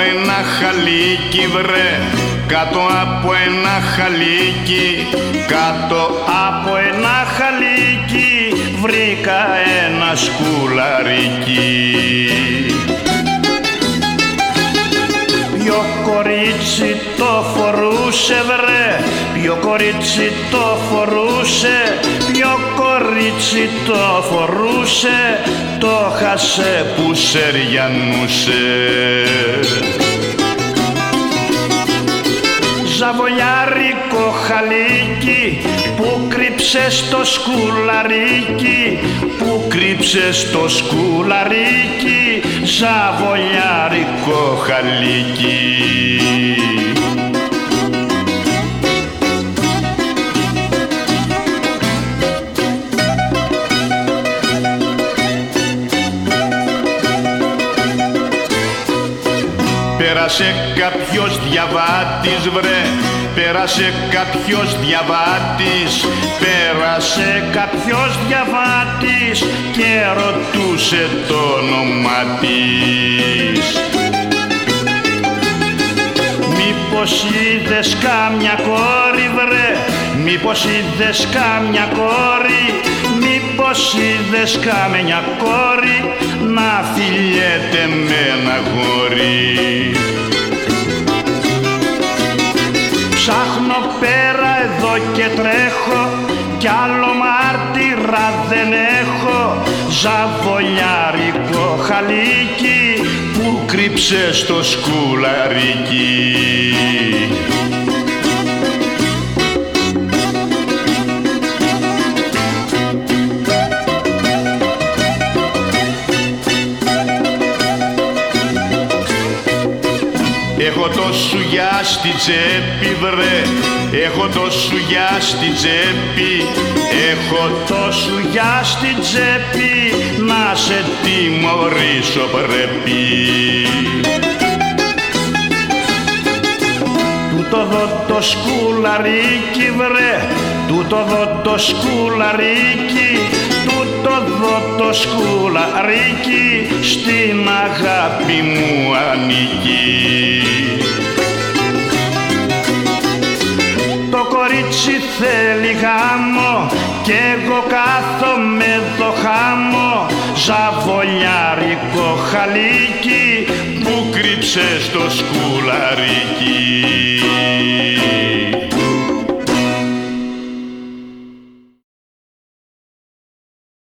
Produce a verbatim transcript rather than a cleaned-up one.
ένα χαλίκι βρε, κάτω από ένα χαλίκι, κάτω από ένα χαλίκι βρήκα ένα σκουλαρίκι. Ποιο κορίτσι το φορούσε βρε, ποιο κορίτσι το φορούσε, ποιο κορίτσι το φορούσε, το χάσε που σεριανούσε. Ζαβολιάρικο χαλίκι που κρύψε στο σκουλαρίκι, που κρύψε στο σκουλαρίκι, ζαβολιάρικο χαλίκι. Πέρασε κάποιος διαβάτης βρε, πέρασε κάποιος διαβάτης, πέρασε κάποιος διαβάτης και ρωτούσε το όνομά της. Μήπως είδες κάμια κόρη βρε, μήπως είδες κάμια κόρη, μήπως είδες κάμια κόρη να φιλιέται με ένα γόρι. Ψάχνω πέρα εδώ και τρέχω κι άλλο μάρτυρα δεν έχω, ζαβολιάρικο χαλίκι που κρύψε στο σκουλαρίκι. Έχω το σουγιά στη τσέπη βρε, έχω το σουγιά στη τσέπη, έχω το σουγιά στη τσέπη, να σε τιμωρήσω πρέπει. Τούτο δω το σκουλαρίκι βρε, τούτο δω το σκουλαρίκι, τούτο δω το σκουλαρίκι, στην αγάπη μου ανήκει. Το κορίτσι θέλει γάμο κι εγώ κάθομαι εδώ χάμω, ζαβολιάρικο χαλίκι που κρύψε στο σκουλαρίκι.